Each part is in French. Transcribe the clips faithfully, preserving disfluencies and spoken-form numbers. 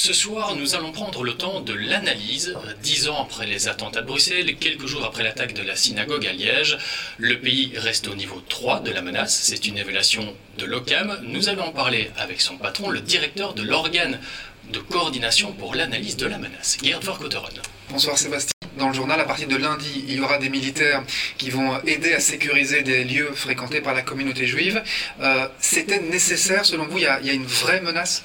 Ce soir, nous allons prendre le temps de l'analyse. Dix ans après les attentats de Bruxelles, quelques jours après l'attaque de la synagogue à Liège, le pays reste au niveau trois de la menace. C'est une évaluation de l'OCAM. Nous allons en parler avec son patron, le directeur de l'organe de coordination pour l'analyse de la menace, Geert Vercouteren. Bonsoir Sébastien. Dans le journal, à partir de lundi, il y aura des militaires qui vont aider à sécuriser des lieux fréquentés par la communauté juive. Euh, C'était nécessaire, selon vous? Il y a, il y a une vraie menace?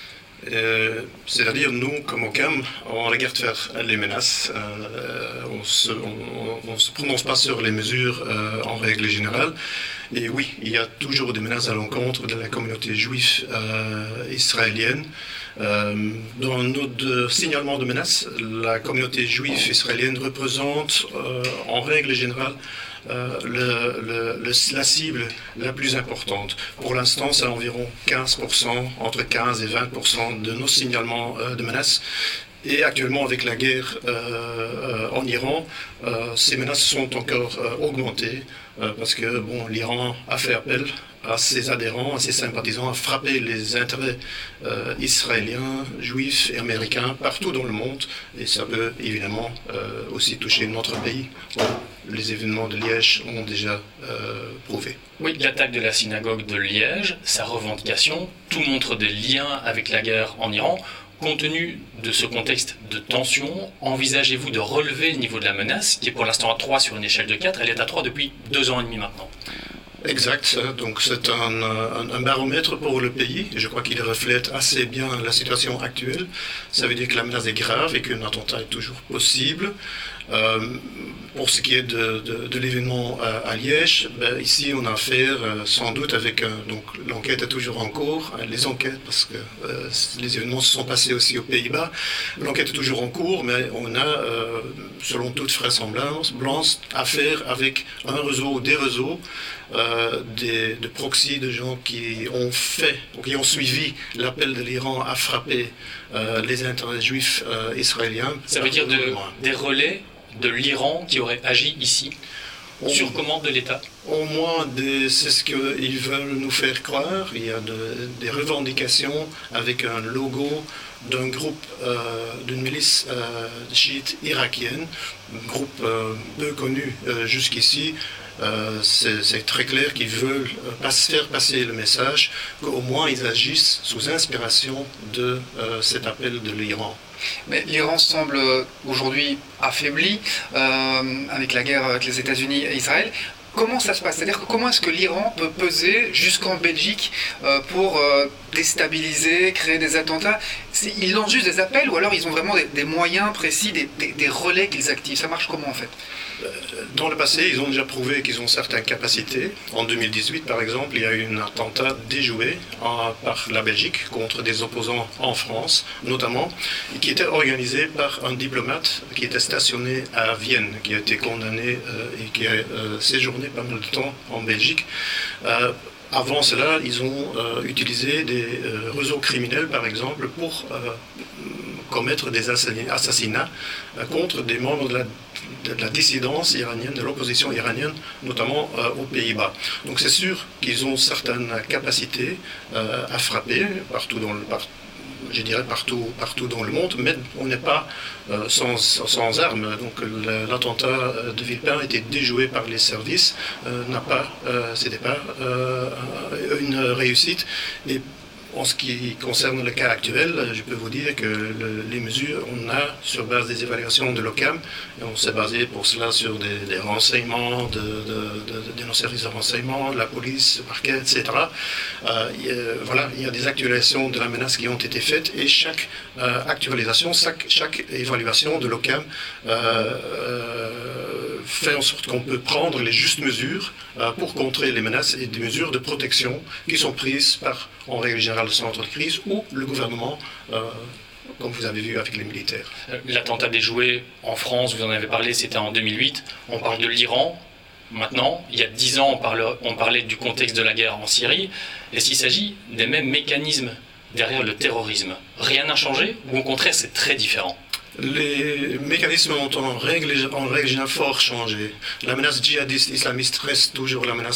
Euh, C'est-à-dire, nous, comme OCAM, on regarde faire les menaces. Euh, on ne se, on, on se prononce pas sur les mesures euh, en règle générale. Et oui, il y a toujours des menaces à l'encontre de la communauté juive euh, israélienne. Euh, dans notre signalement de menaces, la communauté juive israélienne représente, euh, en règle générale, Euh, le, le, le, la cible la plus importante. Pour l'instant, c'est environ quinze pour cent, entre quinze et vingt pour cent de nos signalements euh, de menaces. Et actuellement, avec la guerre euh, euh, en Iran, euh, ces menaces sont encore euh, augmentées euh, parce que bon, l'Iran a fait appel à ses adhérents, à ses sympathisants, à frapper les intérêts euh, israéliens, juifs et américains partout dans le monde. Et ça peut évidemment euh, aussi toucher notre pays. Bon, les événements de Liège ont déjà euh, prouvé. Oui, l'attaque de la synagogue de Liège, sa revendication, tout montre des liens avec la guerre en Iran. Compte tenu de ce contexte de tension, envisagez-vous de relever le niveau de la menace, qui est pour l'instant à trois sur une échelle de quatre, elle est à trois depuis deux ans et demi maintenant? Exact, donc c'est un, un, un baromètre pour le pays, et je crois qu'il reflète assez bien la situation actuelle. Ça veut dire que la menace est grave et qu'un attentat est toujours possible. Euh, pour ce qui est de, de, de l'événement à, à Liège, ben ici on a affaire euh, sans doute avec, un, donc l'enquête est toujours en cours, hein, les enquêtes, parce que euh, les événements se sont passés aussi aux Pays-Bas, l'enquête est toujours en cours, mais on a, euh, selon toute vraisemblance, affaire avec un réseau ou des réseaux, euh, des, de proxy, de gens qui ont fait, ou qui ont suivi l'appel de l'Iran à frapper euh, les intérêts juifs euh, israéliens. Ça veut dire de, des relais de l'Iran qui aurait agi ici, au, sur commande de l'État? Au moins, c'est ce qu'ils veulent nous faire croire. Il y a de, des revendications avec un logo d'un groupe, euh, d'une milice euh, chiite irakienne, un groupe euh, peu connu euh, jusqu'ici. Euh, c'est très clair qu'ils veulent euh, pas faire passer le message qu'au moins ils agissent sous inspiration de euh, cet appel de l'Iran. Mais l'Iran semble aujourd'hui affaibli euh, avec la guerre avec les États-Unis et Israël. Comment ça se passe? C'est-à-dire que comment est-ce que l'Iran peut peser jusqu'en Belgique euh, pour euh, déstabiliser, créer des attentats? Ils lancent juste des appels ou alors ils ont vraiment des, des moyens précis, des, des, des relais qu'ils activent? Ça marche comment en fait? Dans le passé, ils ont déjà prouvé qu'ils ont certaines capacités. En deux mille dix-huit, par exemple, il y a eu un attentat déjoué en, par la Belgique contre des opposants en France, notamment, qui était organisé par un diplomate qui était stationné à Vienne, qui a été condamné euh, et qui a euh, séjourné pas mal de temps en Belgique. Euh, Avant cela, ils ont euh, utilisé des euh, réseaux criminels, par exemple, pour euh, commettre des assassinats euh, contre des membres de la, de la dissidence iranienne, de l'opposition iranienne, notamment euh, aux Pays-Bas. Donc c'est sûr qu'ils ont certaines capacités euh, à frapper partout dans le partout. Je dirais partout, partout dans le monde, mais on n'est pas euh, sans, sans armes. Donc l'attentat de Villepin a été déjoué par les services, euh, n'a pas, euh, c'était pas euh, une réussite. Et en ce qui concerne le cas actuel, je peux vous dire que le, les mesures, on a sur base des évaluations de l'OCAM, et on s'est basé pour cela sur des, des renseignements de, de, de, de nos services de renseignement, de la police, le parquet, et cetera. Euh, il y a, voilà, il y a des actualisations de la menace qui ont été faites et chaque euh, actualisation, chaque, chaque évaluation de l'OCAM euh, euh, fait en sorte qu'on peut prendre les justes mesures euh, pour contrer les menaces et des mesures de protection qui sont prises par, en règle générale, le centre de crise ou le gouvernement, euh, comme vous avez vu avec les militaires. L'attentat déjoué en France, vous en avez parlé, c'était en deux mille huit. On parle de l'Iran. Maintenant, il y a dix ans, on, parle, on parlait du contexte de la guerre en Syrie. Est-ce qu'il s'agit des mêmes mécanismes derrière le terrorisme? Rien n'a changé ou au contraire, c'est très différent? Les mécanismes ont en règle, en règle générale fort changé. La menace djihadiste islamiste reste toujours la menace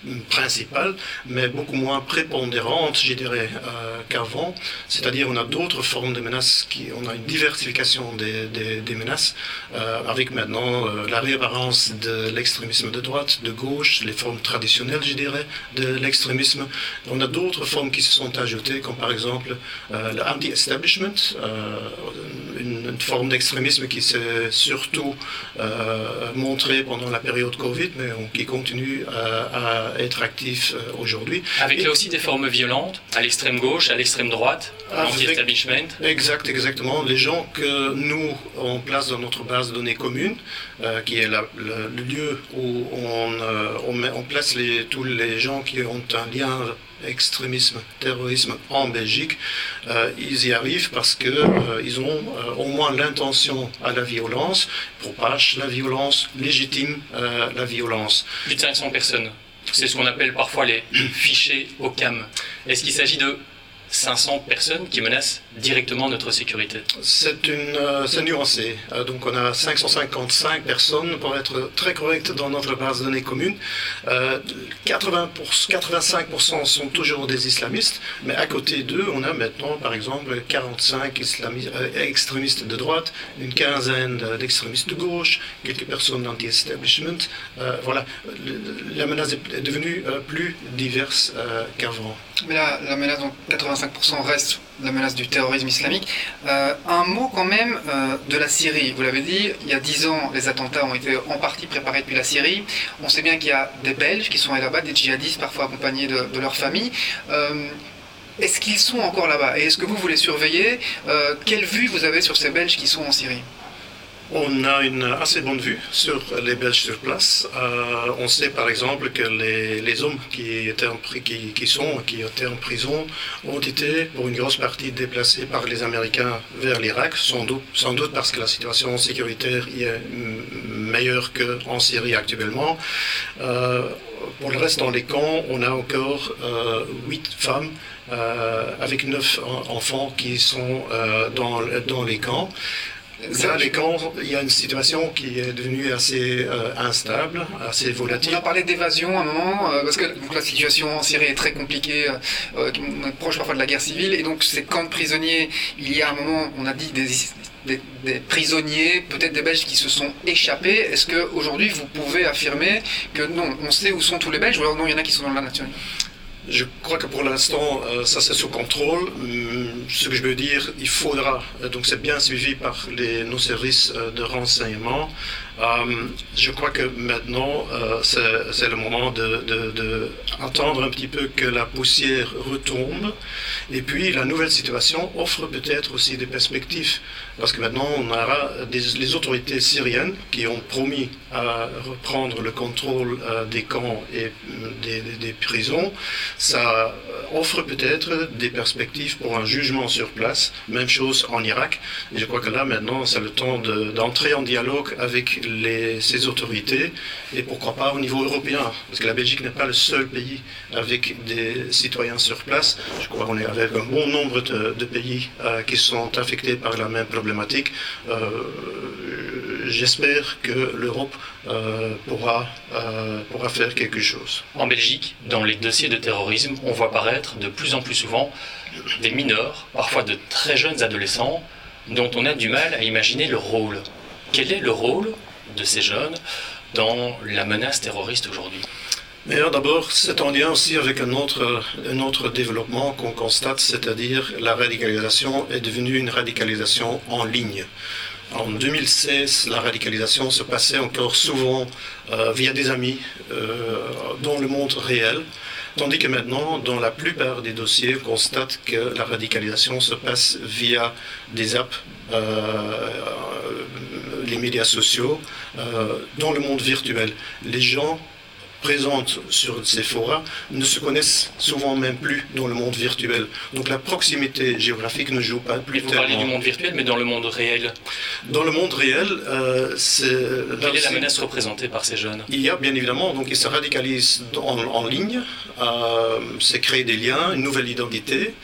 principale, mais beaucoup moins prépondérante, je dirais, euh, qu'avant. C'est-à-dire on a d'autres formes de menaces, qui, on a une diversification des, des, des menaces, euh, avec maintenant euh, la réapparence de l'extrémisme de droite, de gauche, les formes traditionnelles, je dirais, de l'extrémisme. On a d'autres formes qui se sont ajoutées, comme par exemple euh, l'anti-establishment, euh, une, une forme d'extrémisme qui s'est surtout euh, montrée pendant la période Covid, mais on, qui continue à, à être actif euh, aujourd'hui. Avec Et, là aussi des formes violentes, à l'extrême gauche, à l'extrême droite, l'anti-establishment. Exact, exactement. Les gens que nous, on place dans notre base de données commune, euh, qui est la, le, le lieu où on, euh, on, met, on place les, tous les gens qui ont un lien extrémisme, terrorisme en Belgique, euh, ils y arrivent parce qu'ils euh, ont euh, au moins l'intention à la violence, propagent la violence, légitiment euh, la violence. Plus de cinq cents personnes. C'est ce qu'on appelle parfois les fichés au C A M. Est-ce qu'il s'agit de cinq cents personnes qui menacent directement notre sécurité? C'est une, euh, c'est nuancé. Euh, donc on a cinq cent cinquante-cinq personnes, pour être très correct, dans notre base de données commune. Euh, quatre-vingts pour cent, quatre-vingt-cinq pour cent sont toujours des islamistes, mais à côté d'eux, on a maintenant, par exemple, quarante-cinq islamistes, euh, extrémistes de droite, une quinzaine d'extrémistes de gauche, quelques personnes anti-establishment. Euh, voilà, le, la menace est devenue euh, plus diverse euh, qu'avant. Mais là, la menace, donc quatre-vingt-cinq pour cent reste la menace du terrorisme islamique. Euh, un mot quand même euh, de la Syrie. Vous l'avez dit, il y a dix ans, les attentats ont été en partie préparés depuis la Syrie. On sait bien qu'il y a des Belges qui sont allés là-bas, des djihadistes parfois accompagnés de, de leur famille. Euh, est-ce qu'ils sont encore là-bas? Et est-ce que vous, vous les surveillez? euh, Quelle vue vous avez sur ces Belges qui sont en Syrie? On a une assez bonne vue sur les Belges sur place. Euh, on sait par exemple que les, les hommes qui, étaient en, qui, qui sont, qui étaient en prison ont été pour une grosse partie déplacés par les Américains vers l'Irak, sans doute, sans doute parce que la situation sécuritaire y est meilleure qu'en Syrie actuellement. Euh, pour le reste, dans les camps, on a encore euh, huit femmes euh, avec neuf enfants qui sont euh, dans, dans les camps. Là, les camps, il y a une situation qui est devenue assez euh, instable, assez volatile. On a parlé d'évasion à un moment, euh, parce que donc, la situation en Syrie est très compliquée, euh, on est proche parfois de la guerre civile, et donc ces camps de prisonniers, il y a un moment, on a dit des, des, des prisonniers, peut-être des Belges qui se sont échappés. Est-ce qu'aujourd'hui vous pouvez affirmer que non, on sait où sont tous les Belges, ou alors non, il y en a qui sont dans la nationalité? Je crois que pour l'instant, euh, ça c'est sous contrôle. Hum, ce que je veux dire, il faudra, euh, donc c'est bien suivi par les, nos services euh, de renseignement. Euh, je crois que maintenant, euh, c'est, c'est le moment de, de, de attendre un petit peu que la poussière retombe. Et puis, la nouvelle situation offre peut-être aussi des perspectives. Parce que maintenant, on aura des, les autorités syriennes qui ont promis à reprendre le contrôle euh, des camps et des, des, des prisons. Ça offre peut-être des perspectives pour un jugement sur place. Même chose en Irak. Et je crois que là, maintenant, c'est le temps de, d'entrer en dialogue avec les, ces autorités. Et pourquoi pas au niveau européen. Parce que la Belgique n'est pas le seul pays avec des citoyens sur place. Je crois qu'on est avec un bon nombre de, de pays euh, qui sont affectés par la même problématique. Euh, j'espère que l'Europe euh, pourra, euh, pourra faire quelque chose. En Belgique, dans les dossiers de terrorisme, on voit apparaître de plus en plus souvent des mineurs, parfois de très jeunes adolescents, dont on a du mal à imaginer le rôle. Quel est le rôle de ces jeunes dans la menace terroriste aujourd'hui ? Mais d'abord, c'est en lien aussi avec un autre, un autre développement qu'on constate, c'est-à-dire la radicalisation est devenue une radicalisation en ligne. En deux mille seize, la radicalisation se passait encore souvent euh, via des amis euh, dans le monde réel, tandis que maintenant, dans la plupart des dossiers, on constate que la radicalisation se passe via des apps, euh, les médias sociaux, euh, dans le monde virtuel. Les gens présentes sur ces forums ne se connaissent souvent même plus dans le monde virtuel. Donc la proximité géographique ne joue pas plus Vous tellement. parlez du monde virtuel, mais dans le monde réel. Dans le monde réel, euh, c'est... Quelle est la menace représentée par ces jeunes ? Il y a bien évidemment, donc ils se radicalisent en, en ligne, euh, c'est créer des liens, une nouvelle identité.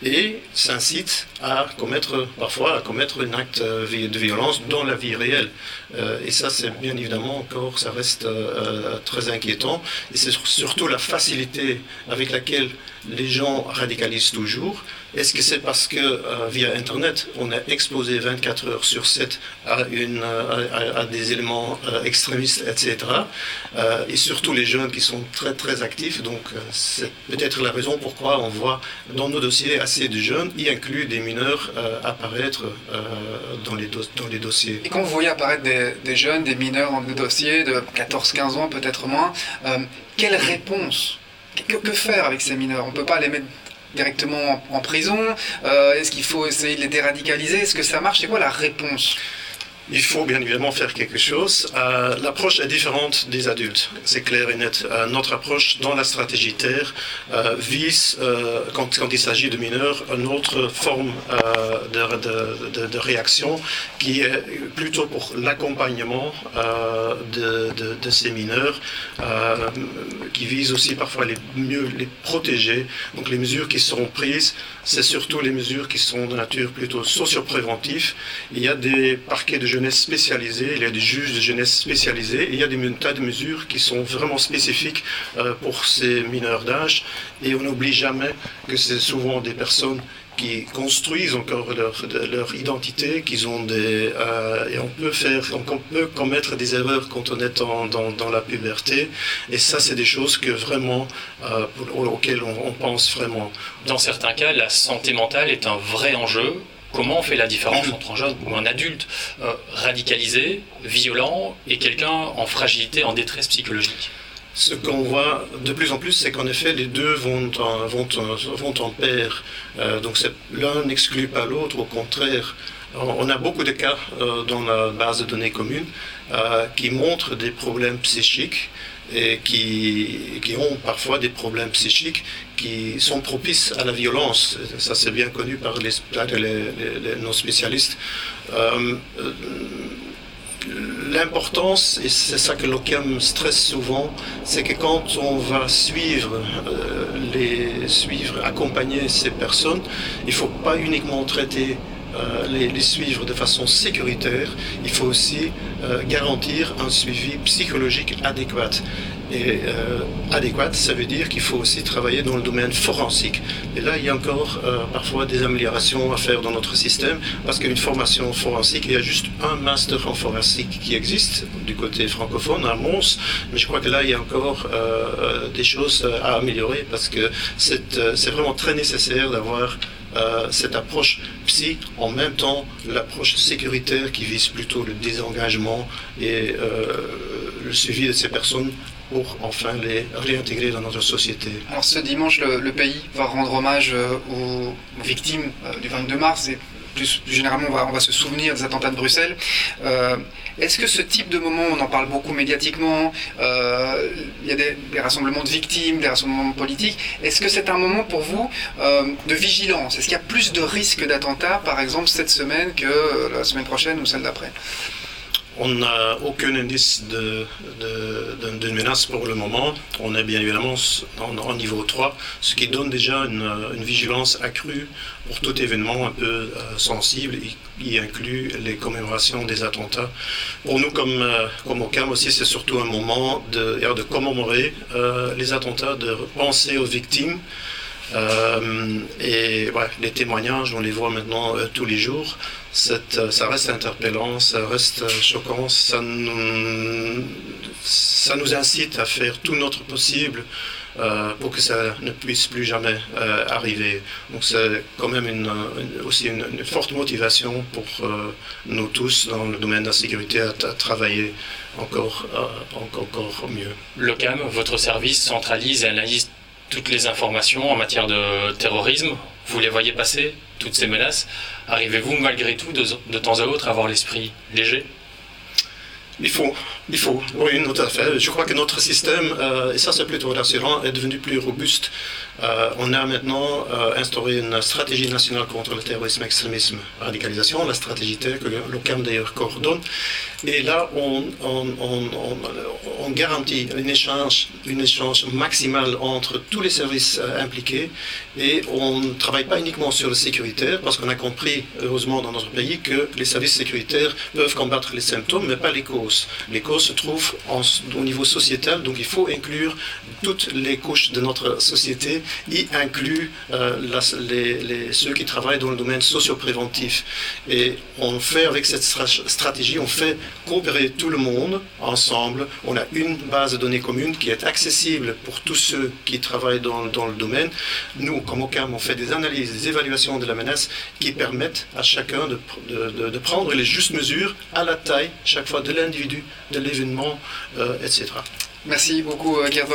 et s'incitent à commettre, parfois à commettre un acte de violence dans la vie réelle. Et ça, c'est bien évidemment encore, ça reste très inquiétant. Et c'est surtout la facilité avec laquelle les gens radicalisent toujours. Est-ce que c'est parce que euh, via Internet, on est exposé vingt-quatre heures sur sept à, une, à, à des éléments euh, extrémistes, et cetera. Euh, et surtout les jeunes qui sont très très actifs. Donc euh, c'est peut-être la raison pourquoi on voit dans nos dossiers assez de jeunes, y inclus des mineurs, euh, apparaître euh, dans, les dans les dossiers. Et quand vous voyez apparaître des, des jeunes, des mineurs dans des dossiers de quatorze quinze ans, peut-être moins, euh, quelle réponse ? Que, que faire avec ces mineurs ? On ne peut pas les mettre directement en, en prison. euh, Est-ce qu'il faut essayer de les déradicaliser? Est-ce que ça marche? C'est quoi la réponse? Il faut bien évidemment faire quelque chose. Euh, l'approche est différente des adultes, c'est clair et net. Euh, notre approche dans la stratégie Terre euh, vise, euh, quand, quand il s'agit de mineurs, une autre forme euh, de, de, de, de réaction qui est plutôt pour l'accompagnement euh, de, de, de ces mineurs, euh, qui vise aussi parfois les mieux les protéger. Donc les mesures qui seront prises, c'est surtout les mesures qui sont de nature plutôt socio-préventive. Il y a des parquets de jeunesse spécialisés, il y a des juges de jeunesse spécialisés, et il y a des tas de mesures qui sont vraiment spécifiques euh, pour ces mineurs d'âge. Et on n'oublie jamais que c'est souvent des personnes qui construisent encore leur, leur identité, qu'ils ont des euh, et on peut faire, on peut commettre des erreurs quand on est en, dans, dans la puberté, et ça c'est des choses que vraiment euh, pour, auxquelles on, on pense vraiment. Dans certains cas, la santé mentale est un vrai enjeu. Comment on fait la différence entre un jeune ou un adulte euh, radicalisé, violent, et quelqu'un en fragilité, en détresse psychologique? Ce qu'on voit de plus en plus, c'est qu'en effet, les deux vont en, vont en, vont en pair. Euh, donc l'un n'exclut pas l'autre, au contraire. On a beaucoup de cas euh, dans la base de données commune euh, qui montrent des problèmes psychiques et qui, qui ont parfois des problèmes psychiques qui sont propices à la violence. Ça, c'est bien connu par les, les, les, les, nos spécialistes. Euh, L'importance, et c'est ça que l'O C A M stresse souvent, c'est que quand on va suivre, euh, les, suivre, accompagner ces personnes, il ne faut pas uniquement traiter Euh, les, les suivre de façon sécuritaire, il faut aussi euh, garantir un suivi psychologique adéquat. Et euh, adéquat, ça veut dire qu'il faut aussi travailler dans le domaine forensique. Et là, il y a encore euh, parfois des améliorations à faire dans notre système, parce qu'une formation forensique, il y a juste un master en forensique qui existe du côté francophone, à Mons, mais je crois que là, il y a encore euh, des choses à améliorer, parce que c'est, euh, c'est vraiment très nécessaire d'avoir Euh, cette approche psy, en même temps l'approche sécuritaire qui vise plutôt le désengagement et euh, le suivi de ces personnes pour enfin les réintégrer dans notre société. Alors ce dimanche, le, le pays va rendre hommage euh, aux victimes euh, du vingt-deux mars, et plus, plus généralement on va, on va se souvenir des attentats de Bruxelles. Euh, Est-ce que ce type de moment, on en parle beaucoup médiatiquement, euh, il y a des, des rassemblements de victimes, des rassemblements politiques, est-ce que c'est un moment pour vous euh, de vigilance? Est-ce qu'il y a plus de risques d'attentats, par exemple, cette semaine que la semaine prochaine ou celle d'après? On n'a aucun indice de, de, de, de menace pour le moment. On est bien évidemment en, en niveau trois, ce qui donne déjà une, une vigilance accrue pour tout événement un peu euh, sensible, qui inclut les commémorations des attentats. Pour nous, comme, euh, comme O C A M aussi, c'est surtout un moment de, de commémorer euh, les attentats, de penser aux victimes. Euh, et ouais, les témoignages, on les voit maintenant euh, tous les jours. Cette, euh, ça reste interpellant, ça reste euh, choquant, ça nous, ça nous incite à faire tout notre possible euh, pour que ça ne puisse plus jamais euh, arriver. Donc c'est quand même une, une, aussi une, une forte motivation pour euh, nous tous dans le domaine de la sécurité à, à travailler encore, euh, encore, encore mieux. L'O C A M, votre service, centralise et analyse toutes les informations en matière de terrorisme. Vous les voyez passer, toutes ces menaces. Arrivez-vous malgré tout de, de temps à autre à avoir l'esprit léger? Il faut, il faut, oui, tout à fait. Je crois que notre système, euh, et ça c'est plutôt rassurant, est devenu plus robuste. Euh, on a maintenant euh, instauré une stratégie nationale contre le terrorisme, extrémisme, radicalisation, la stratégie T E R que l'OCAM d'ailleurs coordonne. Et là, on, on, on, on, on garantit un échange, un échange maximal entre tous les services euh, impliqués. Et on ne travaille pas uniquement sur le sécuritaire, parce qu'on a compris, heureusement, dans notre pays, que les services sécuritaires peuvent combattre les symptômes, mais pas les causes. Les causes se trouvent en, au niveau sociétal, donc il faut inclure toutes les couches de notre société, y inclut euh, la, les, les, ceux qui travaillent dans le domaine socio-préventif. Et on fait, avec cette stratégie, on fait coopérer tout le monde ensemble. On a une base de données commune qui est accessible pour tous ceux qui travaillent dans, dans le domaine. Nous, comme OCAM, on fait des analyses, des évaluations de la menace qui permettent à chacun de, de, de, de prendre les justes mesures à la taille, chaque fois, de l'individu, de l'événement, euh, et cetera. Merci beaucoup, Gerd